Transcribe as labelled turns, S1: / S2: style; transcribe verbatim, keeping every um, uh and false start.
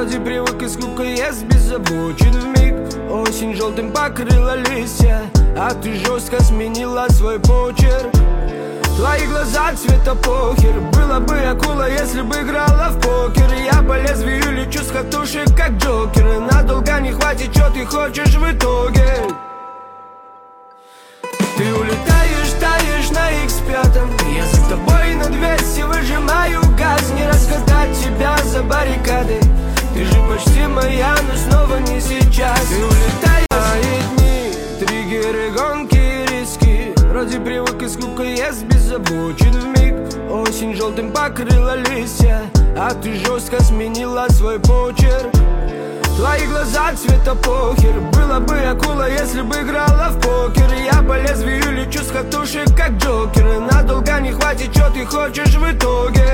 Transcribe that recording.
S1: Вроде привык и скука ест беззаботен вмиг. Осень желтым покрыла листья, а ты жестко сменила свой почерк. Твои глаза цвета похер. Была бы акула, если бы играла в покер. Я по лезвию лечу с катушек, как Джокер. И надолго не хватит, что ты хочешь в итоге. Ты улетаешь, таешь на икс пять. Я за тобой на двести выжимаю газ. Не раскатать тебя за баррикады. Ты же почти моя, но снова не сейчас. Ты улетаешь, дни, триггеры, гонки, риски. Вроде привык и скука ест беззаботен вмиг. Осень желтым покрыла листья, а ты жестко сменила свой почерк. Твои глаза цвета похер. Была бы акула, если бы играла в покер. Я по лезвию лечу с катушек, как Джокер. И надолго не хватит, что ты хочешь в итоге.